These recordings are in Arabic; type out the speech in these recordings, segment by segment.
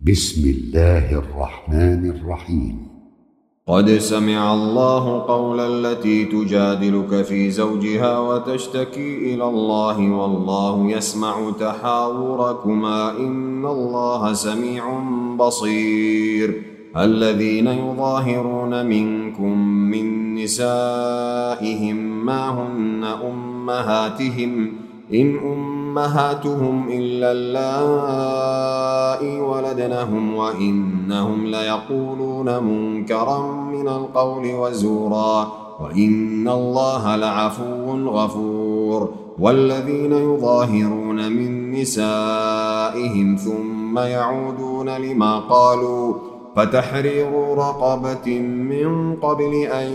بسم الله الرحمن الرحيم. قد سمع الله قول التي تجادلك في زوجها وتشتكي إلى الله والله يسمع تحاوركما إن الله سميع بصير. الذين يظاهرون منكم من نسائهم ما هن أمهاتهم إن أمهاتهم إلا اللائي ولدنهم وإنهم ليقولون منكرا من القول وزورا وإن الله لعفو غفور. والذين يظاهرون من نسائهم ثم يعودون لما قالوا فتحرير رقبة من قبل أن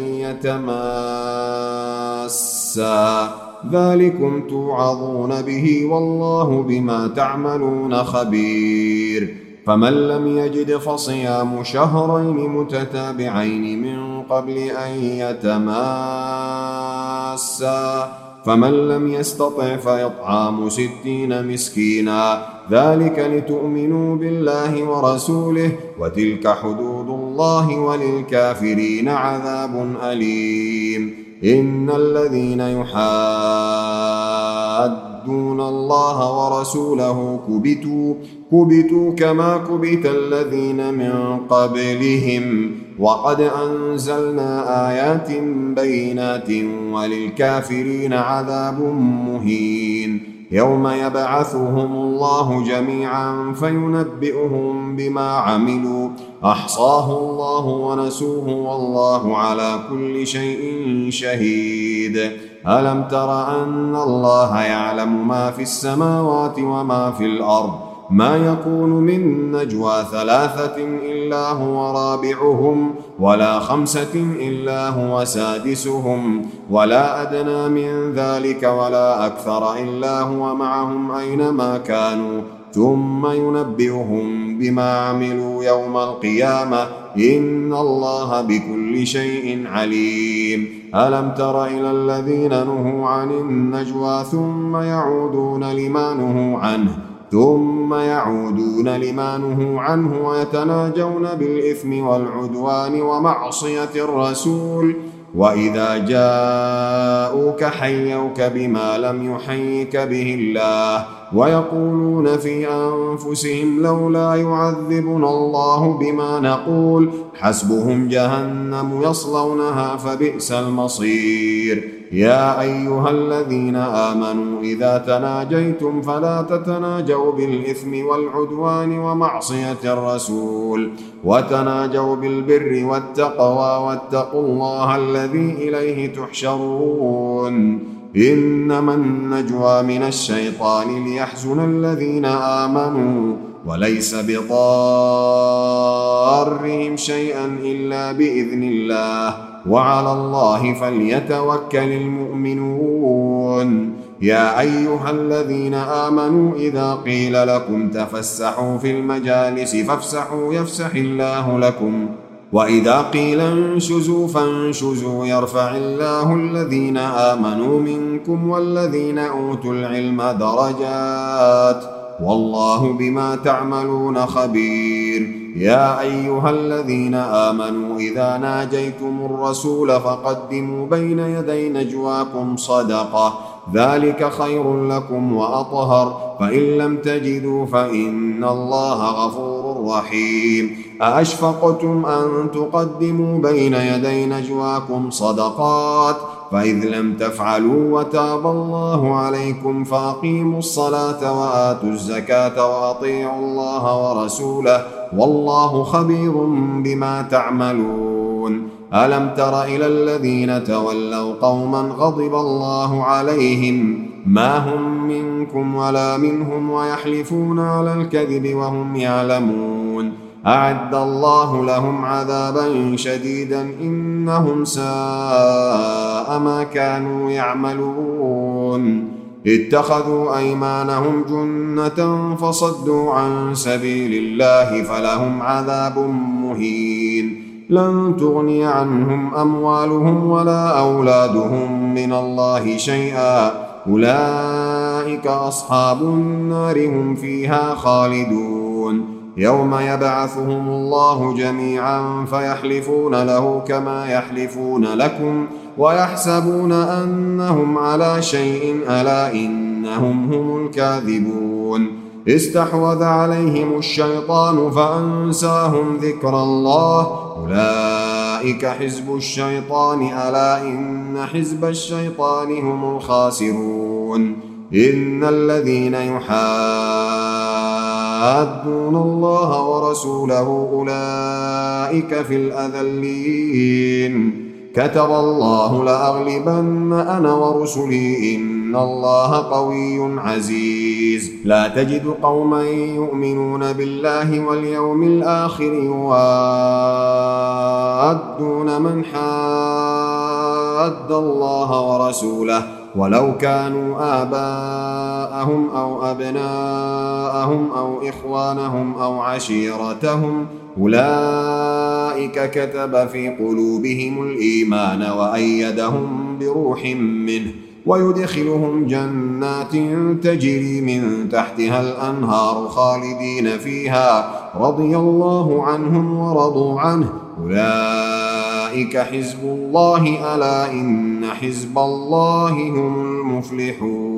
يتماسا ذلكم توعظون به والله بما تعملون خبير. فمن لم يجد فصيام شهرين متتابعين من قبل أن يتماسا فمن لم يستطع فإطعام 60 مسكينا ذلك لتؤمنوا بالله ورسوله وتلك حدود الله وللكافرين عذاب أليم. إن الذين يحادون الله ورسوله كبتوا كما كبت الذين من قبلهم وقد أنزلنا آيات بينات وللكافرين عذاب مهين. يوم يبعثهم الله جميعا فينبئهم بما عملوا أحصاه الله ونسوه والله على كل شيء شهيد. ألم تر أن الله يعلم ما في السماوات وما في الأرض ما يكون من نجوى 3 إلا هو رابعهم ولا 5 إلا هو سادسهم ولا أدنى من ذلك ولا أكثر إلا هو معهم أينما كانوا ثم ينبئهم بما عملوا يوم القيامة إن الله بكل شيء عليم. ألم تر إلى الذين نهوا عن النجوى ثم يعودون لما نهوا عنه ويتناجون بالإثم والعدوان ومعصية الرسول وإذا جاءوك حيوك بما لم يحيك به الله ويقولون في أنفسهم لولا يعذبنا الله بما نقول حسبهم جهنم يصلونها فبئس المصير. يا أيها الذين آمنوا إذا تناجيتم فلا تتناجوا بالإثم والعدوان ومعصية الرسول وتناجوا بالبر والتقوى واتقوا الله الذي إليه تحشرون. إنما النجوى من الشيطان ليحزن الذين آمنوا وليس بضارهم شيئا إلا بإذن الله وعلى الله فليتوكل المؤمنون. يا أيها الذين آمنوا إذا قيل لكم تفسحوا في المجالس فافسحوا يفسح الله لكم وإذا قيل انشزوا فانشزوا يرفع الله الذين آمنوا منكم والذين أوتوا العلم درجات والله بما تعملون خبير. يا أيها الذين آمنوا إذا ناجيتم الرسول فقدموا بين يدي نجواكم صدقة ذلك خير لكم وأطهر فإن لم تجدوا فإن الله غفور رحيم. أأشفقتم أن تقدموا بين يدي نجواكم صدقات فإذ لم تفعلوا وتاب الله عليكم فأقيموا الصلاة وآتوا الزكاة وأطيعوا الله ورسوله والله خبير بما تعملون. ألم تر إلى الذين تولوا قوما غضب الله عليهم ما هم منكم ولا منهم ويحلفون على الكذب وهم يعلمون أعد الله لهم عذابا شديدا إنهم ساء ما كانوا يعملون. اتخذوا أيمانهم جنة فصدوا عن سبيل الله فلهم عذاب مهين. لن تغني عنهم أموالهم ولا أولادهم من الله شيئا أولئك أصحاب النار هم فيها خالدون. يوم يبعثهم الله جميعا فيحلفون له كما يحلفون لكم ويحسبون أنهم على شيء ألا إنهم هم الكاذبون استحوذ عليهم الشيطان فأنساهم ذكر الله أولئك حزب الشيطان ألا إن حزب الشيطان هم الخاسرون إن الذين يحادون الله ورسوله أولئك في الأذلين كتب الله لأغلبن أنا ورسلي إن الله قوي عزيز لا تجد قوما يؤمنون بالله واليوم الآخر يوادون من حاد الله ورسوله ولو كانوا آباءهم أو أبناءهم أو إخوانهم أو عشيرتهم أولئك كتب في قلوبهم الإيمان وأيدهم بروح منه ويدخلهم جنات تجري من تحتها الأنهار خالدين فيها رضي الله عنهم ورضوا عنه أولئك حزب الله ألا إن حزب الله هم المفلحون.